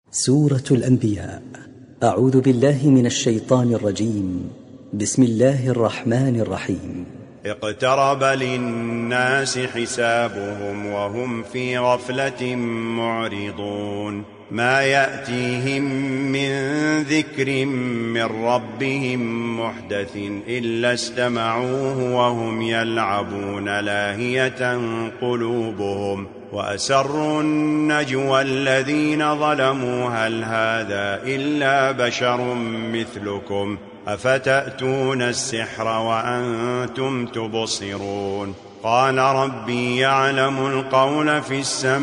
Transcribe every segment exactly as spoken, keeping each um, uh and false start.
سورة الأنبياء. أعوذ بالله من الشيطان الرجيم. بسم الله الرحمن الرحيم. اقترب للناس حسابهم وهم في غفلة معرضون. ما يأتيهم من ذكر من ربهم محدث إلا استمعوه وهم يلعبون لاهية قلوبهم وأسروا النجوى الذين ظلموا هل هذا إلا بشر مثلكم أفتأتون السحر وأنتم تبصرون. قال ربي يعلم القول في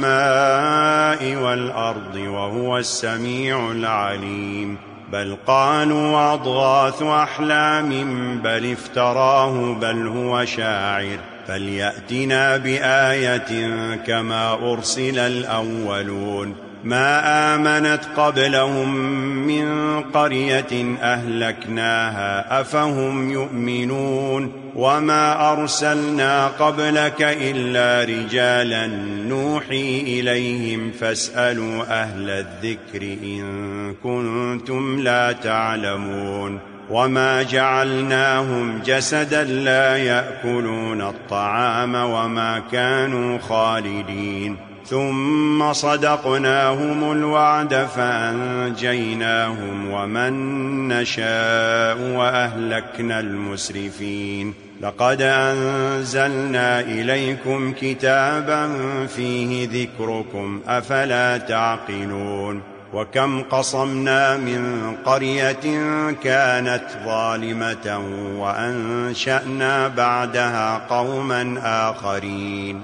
السماء والأرض وهو السميع العليم. بل قالوا أضغاث أحلام بل افتراه بل هو شاعر فليأتنا بآية كما أرسل الأولون. ما آمنت قبلهم من قرية أهلكناها أفهم يؤمنون. وما أرسلنا قبلك إلا رجالا نوحي إليهم فاسألوا أهل الذكر إن كنتم لا تعلمون. وما جعلناهم جسدا لا يأكلون الطعام وما كانوا خالدين. ثم صدقناهم الوعد فأنجيناهم ومن نشاء وأهلكنا المسرفين. لقد أنزلنا إليكم كتابا فيه ذكركم أفلا تعقلون. وكم قصمنا من قرية كانت ظالمة وأنشأنا بعدها قوما آخرين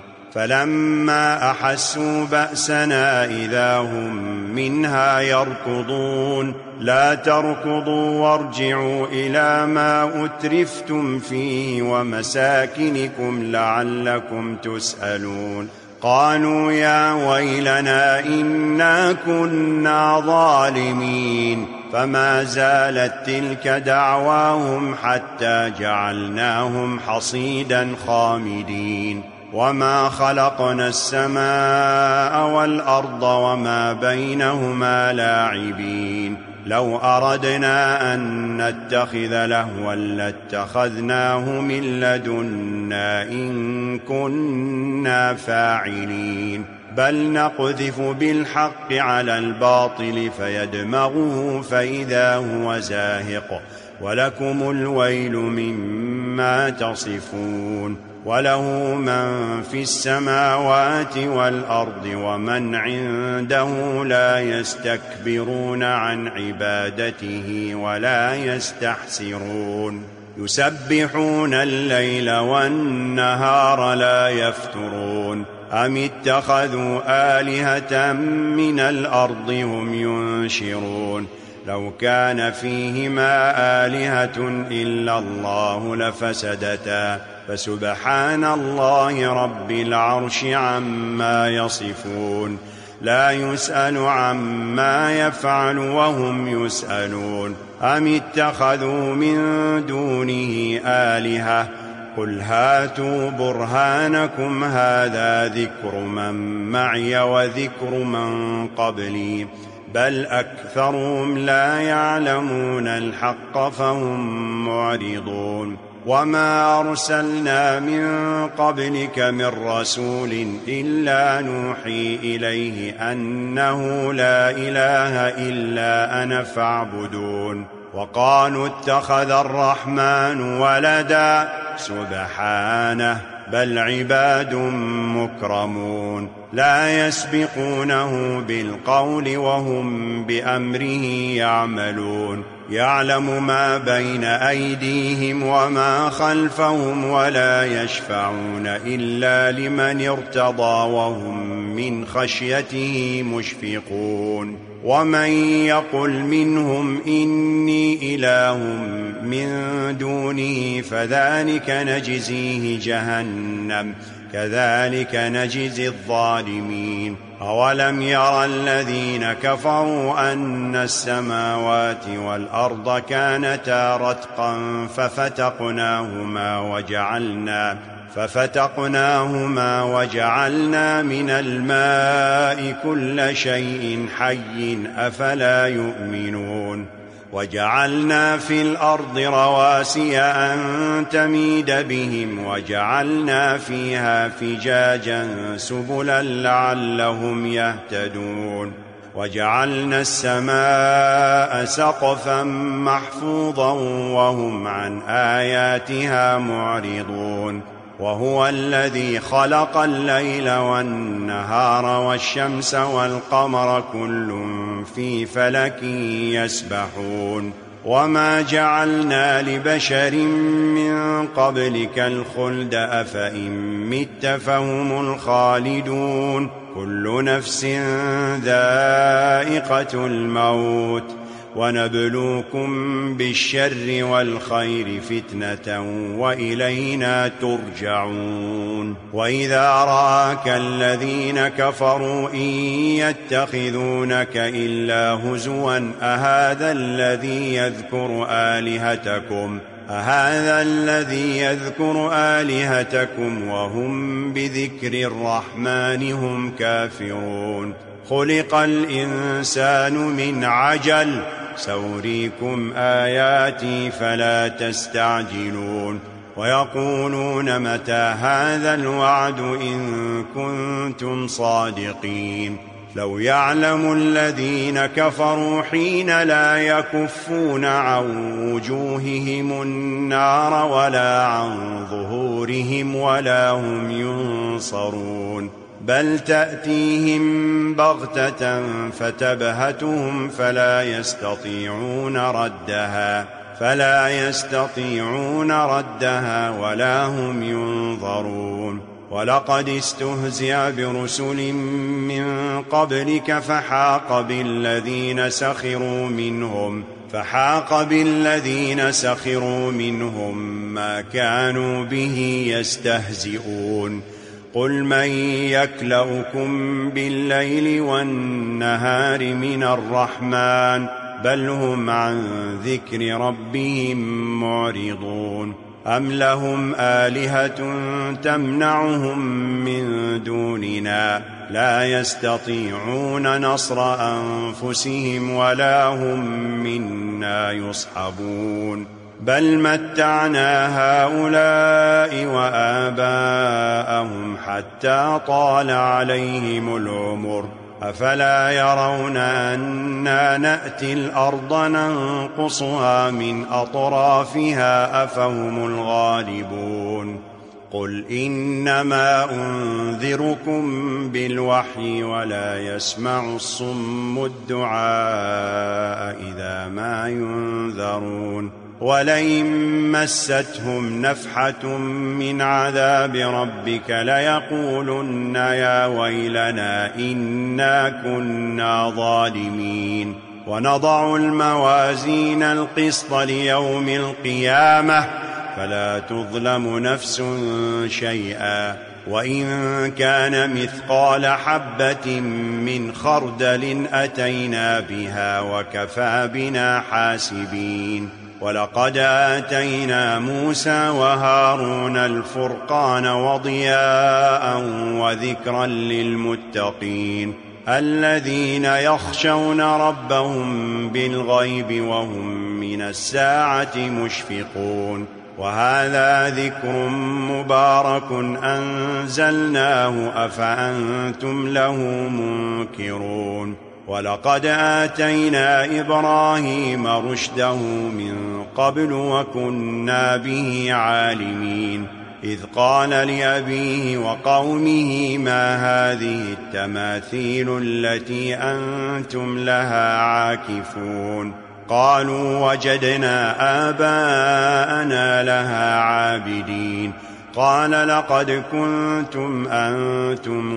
فلما أحسوا بأسنا إذا هم منها يركضون. لا تركضوا وارجعوا إلى ما أترفتم فيه ومساكنكم لعلكم تسألون. قالوا يا ويلنا إنا كنا ظالمين. فما زالت تلك دعواهم حتى جعلناهم حصيدا خامدين. وما خلقنا السماء والأرض وما بينهما لاعبين. لو أردنا أن نتخذ لهوا لاتخذناه من لدنا إن كنا فاعلين. بل نقذف بالحق على الباطل فيدمغه فإذا هو زاهق ولكم الويل مما تصفون. وله من في السماوات والأرض ومن عنده لا يستكبرون عن عبادته ولا يستحسرون. يسبحون الليل والنهار لا يفترون. أم اتخذوا آلهة من الأرض هم ينشرون. لو كان فيهما آلهة إلا الله لفسدتا فسبحان الله رب العرش عما يصفون. لا يسأل عما يفعل وهم يسألون. أم اتخذوا من دونه آلهة قل هاتوا برهانكم هذا ذكر من معي وذكر من قبلي بل أكثرهم لا يعلمون الحق فهم معرضون. وما أرسلنا من قبلك من رسول إلا نوحي إليه أنه لا إله إلا أنا فاعبدون. وقالوا اتخذ الرحمن ولدا سبحانه بل عباد مكرمون لا يسبقونه بالقول وهم بأمره يعملون. يعلم ما بين أيديهم وما خلفهم ولا يشفعون إلا لمن ارتضى وهم من خشيته مشفقون. ومن يقل منهم إني إله من دونه فذلك نجزيه جهنم كذلك نجزي الظالمين. أولم يرى الذين كفروا أن السماوات والأرض كانتا رتقا ففتقناهما وجعلنا ففتقناهما وجعلنا من الماء كل شيء حي أفلا يؤمنون وجعلنا في الأرض رواسي أن تميد بهم وجعلنا فيها فجاجا سبلا لعلهم يهتدون وجعلنا السماء سقفا محفوظا وهم عن آياتها معرضون وهو الذي خلق الليل والنهار والشمس والقمر كل في فلك يسبحون وما جعلنا لبشر من قبلك الخلد أفإن مت فهم الخالدون كل نفس ذائقة الموت ونبلوكم بالشر والخير فتنة وإلينا ترجعون وإذا رآك الذين كفروا إن يتخذونك إلا هزوا أهذا الذي يذكر آلهتكم أهذا الذي يذكر آلهتكم وهم بذكر الرحمن هم كافرون خلق الإنسان من عجل سأريكم آياتي فلا تستعجلون ويقولون متى هذا الوعد إن كنتم صادقين لو يعلم الذين كفروا حين لا يكفون عن وجوههم النار ولا عن ظهورهم ولا هم ينصرون بل تأتيهم بغتة فتبهتهم فلا يستطيعون ردها فلا يستطيعون ردها ولا هم ينظرون ولقد استهزئ برسل من قبلك فحاق بالذين سخروا منهم فحاق بالذين سخروا منهم ما كانوا به يستهزئون قل من يكلؤكم بالليل والنهار من الرحمن بل هم عن ذكر ربهم معرضون أم لهم آلهة تمنعهم من دوننا لا يستطيعون نصر أنفسهم ولا هم منا يصحبون بل متعنا هؤلاء وآباءهم حتى طال عليهم العمر أفلا يرون أنا نأتي الأرض ننقصها من أطرافها أفهم الغالبون قل إنما أنذركم بالوحي ولا يسمع الصم الدعاء إذا ما ينذرون ولئن مستهم نفحة من عذاب ربك ليقولن يا ويلنا إنا كنا ظالمين ونضع الموازين القسط ليوم القيامة فلا تظلم نفس شيئا وإن كان مثقال حبة من خردل أتينا بها وكفى بنا حاسبين ولقد آتينا موسى وهارون الفرقان وضياء وذكرا للمتقين الذين يخشون ربهم بالغيب وهم من الساعة مشفقون وهذا ذكر مبارك أنزلناه أفأنتم له منكرون ولقد آتينا إبراهيم رشده من قبل وكنا به عالمين إذ قال لأبيه وقومه ما هذه التماثيل التي أنتم لها عاكفون قالوا وجدنا آباءنا لها عابدين قال لقد كنتم أنتم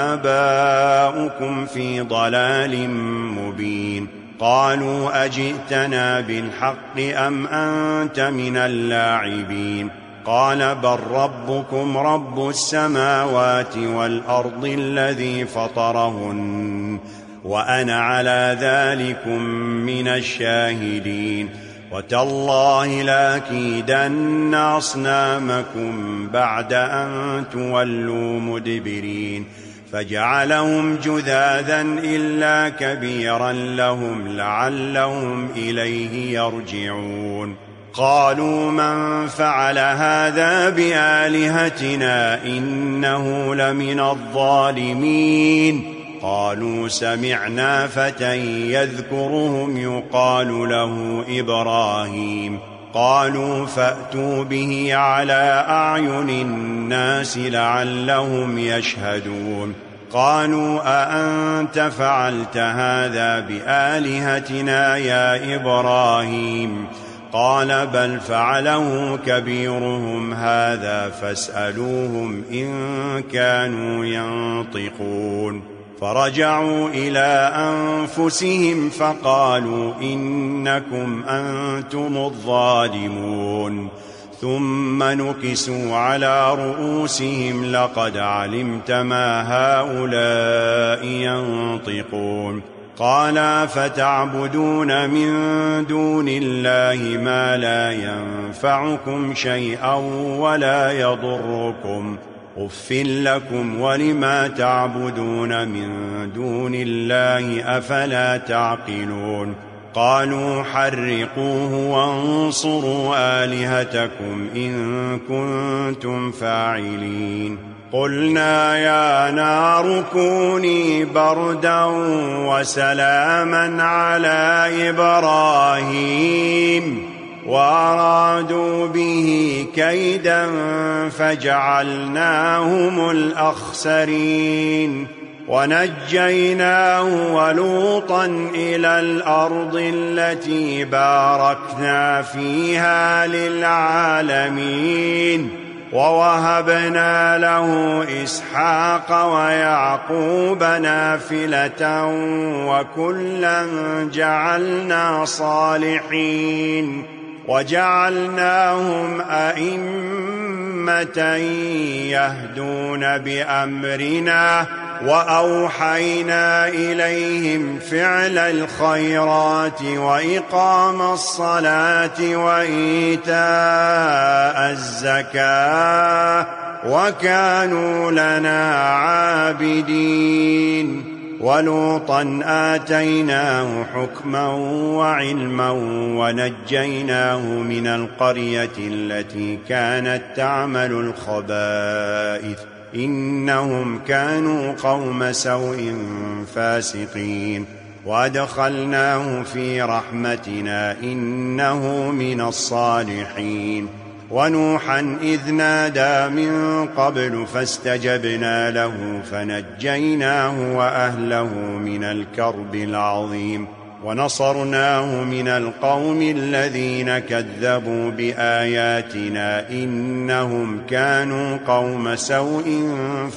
وآباؤكم في ضلال مبين قالوا أجئتنا بالحق أم أنت من اللاعبين قال بل ربكم رب السماوات والأرض الذي فطرهن وأنا على ذلكم من الشاهدين وتالله لأكيدن أصنامكم بعد أن تولوا مدبرين فجعلهم جذاذا إلا كبيرا لهم لعلهم إليه يرجعون قالوا من فعل هذا بآلهتنا إنه لمن الظالمين قالوا سمعنا فتى يذكرهم يقال له إبراهيم قالوا فأتوا به على أعين الناس لعلهم يشهدون قالوا أأنت فعلت هذا بآلهتنا يا إبراهيم قال بل فعله كبيرهم هذا فاسألوهم إن كانوا ينطقون فرجعوا إلى أنفسهم فقالوا إنكم أنتم الظالمون ثم نكسوا على رؤوسهم لقد علمت ما هؤلاء ينطقون قال فتعبدون من دون الله ما لا ينفعكم شيئا ولا يضركم أف لكم ولما تعبدون من دون الله أفلا تعقلون قالوا حرقوه وانصروا آلهتكم إن كنتم فاعلين قلنا يا نار كوني بردا وسلاما على إبراهيم وأرادوا به كيدا فجعلناهم الأخسرين ونجيناه ولوطا إلى الأرض التي باركنا فيها للعالمين ووهبنا له إسحاق ويعقوب نافلة وكلا جعلنا صالحين وجعلناهم أئمة يهدون بأمرنا وأوحينا إليهم فعل الخيرات وإقام الصلاة وإيتاء الزكاة وكانوا لنا عابدين ولوطا آتيناه حكما وعلما ونجيناه من القرية التي كانت تعمل الخبائث إنهم كانوا قوم سوء فاسقين وأدخلناه في رحمتنا إنه من الصالحين ونوحا إذ نادى من قبل فاستجبنا له فنجيناه وأهله من الكرب العظيم ونصرناه من القوم الذين كذبوا بآياتنا إنهم كانوا قوم سوء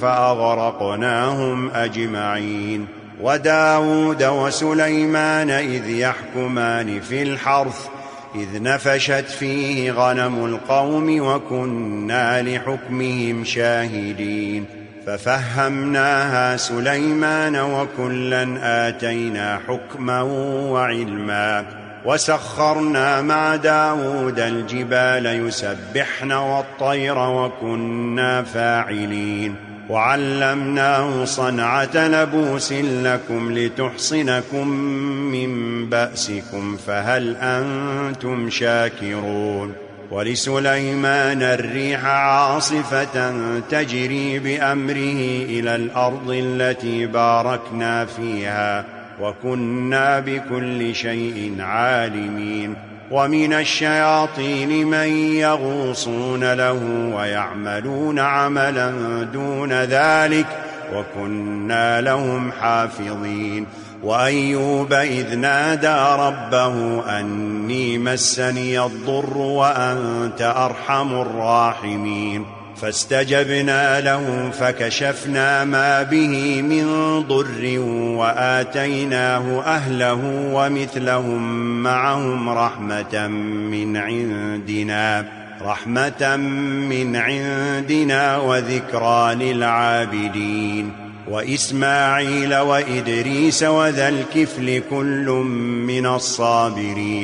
فأغرقناهم أجمعين وداود وسليمان إذ يحكمان في الحرث إذ نفشت فيه غنم القوم وكنا لحكمهم شاهدين ففهمناها سليمان وكلا آتينا حكما وعلما وسخرنا مع داود الجبال يسبحن والطير وكنا فاعلين وعلمناه صنعة لبوس لكم لتحصنكم من بأسكم فهل أنتم شاكرون ولسليمان الريح عاصفة تجري بأمره إلى الأرض التي باركنا فيها وكنا بكل شيء عالمين ومن الشياطين من يغوصون له ويعملون عملا دون ذلك وكنا لهم حافظين وأيوب إذ نادى ربه أني مسني الضر وأنت أرحم الراحمين فاستجبنا له فكشفنا ما به من ضر وآتيناه أهله ومثلهم معهم رحمة من عندنا رحمة من عندنا وذكرى للعابدين وإسماعيل وإدريس وذا الكفل كل من الصابرين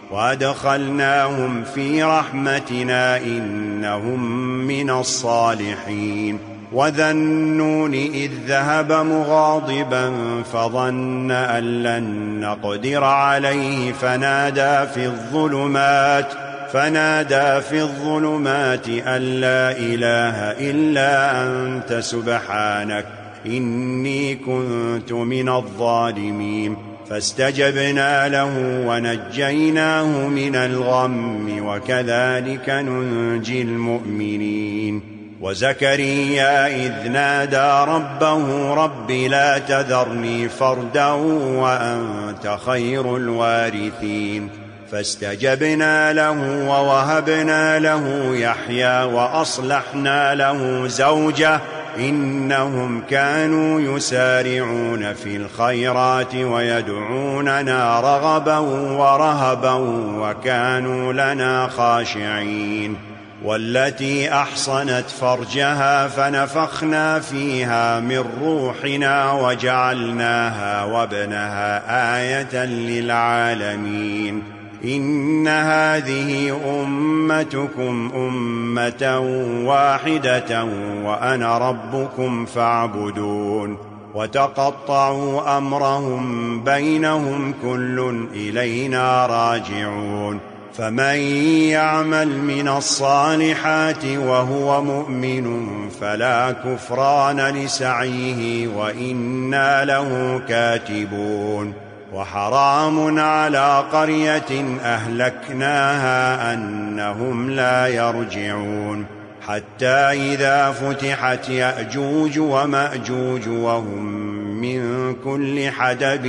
وأدخلناهم في رحمتنا إنهم من الصالحين. وذا النون إذ ذهب مغاضبا فظن أن لن نقدر عليه فنادى في الظلمات فنادى في الظلمات أن لا إله إلا أنت سبحانك إني كنت من الظالمين. فاستجبنا له ونجيناه من الغم وكذلك ننجي المؤمنين. وزكريا إذ نادى ربه رب لا تذرني فردا وأنت خير الوارثين. فاستجبنا له ووهبنا له يحيى وأصلحنا له زوجه إنهم كانوا يسارعون في الخيرات ويدعوننا رغبا ورهبا وكانوا لنا خاشعين. والتي أحصنت فرجها فنفخنا فيها من روحنا وجعلناها وابنها آية للعالمين. إن هذه أمتكم أمة واحدة وأنا ربكم فاعبدون. وتقطعوا أمرهم بينهم كل إلينا راجعون. فمن يعمل من الصالحات وهو مؤمن فلا كفران لسعيه وإنا له كاتبون. وحرام على قرية أهلكناها أنهم لا يرجعون حتى إذا فتحت يأجوج ومأجوج وهم من كل حدب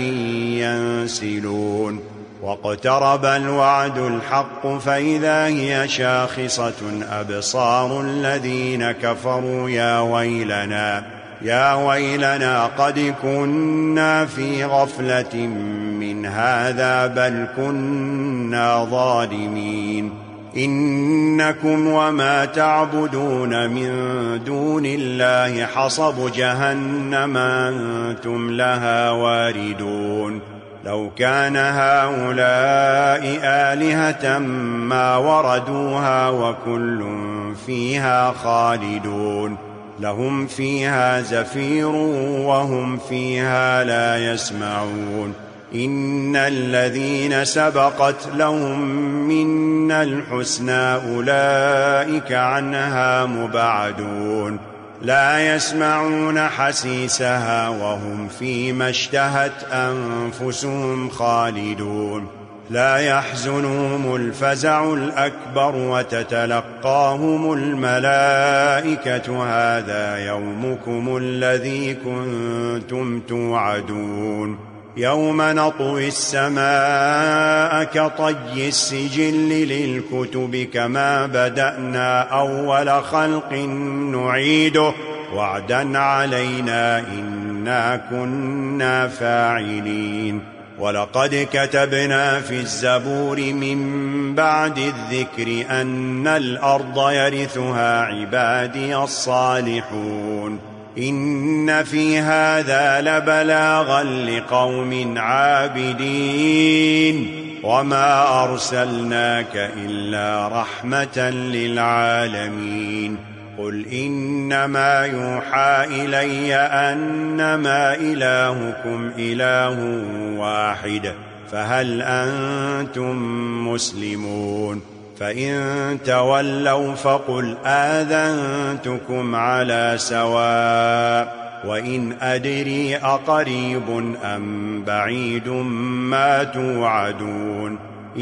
ينسلون. واقترب الوعد الحق فإذا هي شاخصة أبصار الذين كفروا يا ويلنا يا ويلنا قد كنا في غفلة من هذا بل كنا ظالمين. إنكم وما تعبدون من دون الله حصب جهنم أنتم لها واردون. لو كان هؤلاء آلهة ما وردوها وكل فيها خالدون. لهم فيها زفير وهم فيها لا يسمعون. إن الذين سبقت لهم منا الحسنى أولئك عنها مبعدون. لا يسمعون حسيسها وهم فيما اشتهت أنفسهم خالدون. لا يحزنهم الفزع الأكبر وتتلقاهم الملائكة هذا يومكم الذي كنتم توعدون. يوم نطوي السماء كطي السجل للكتب كما بدأنا أول خلق نعيده وعدا علينا إنا كنا فاعلين. ولقد كتبنا في الزبور من بعد الذكر أن الأرض يرثها عبادي الصالحون. إن في هذا لبلاغا لقوم عابدين وما أرسلناك إلا رحمة للعالمين. قل إنما يوحى إلي أنما إلهكم إله واحد فهل أنتم مسلمون؟ فإن تولوا فقل آذنتكم على سواء وإن أدري أقريب أم بعيد ما توعدون.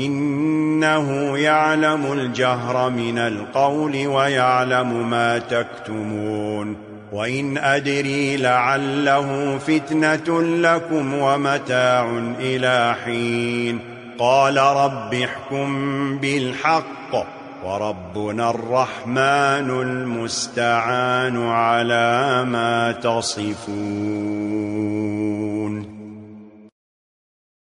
إنه يعلم الجهر من القول ويعلم ما تكتمون. وإن أدري لعله فتنة لكم ومتاع إلى حين. قال رب احكم بالحق وربنا الرحمن المستعان على ما تصفون.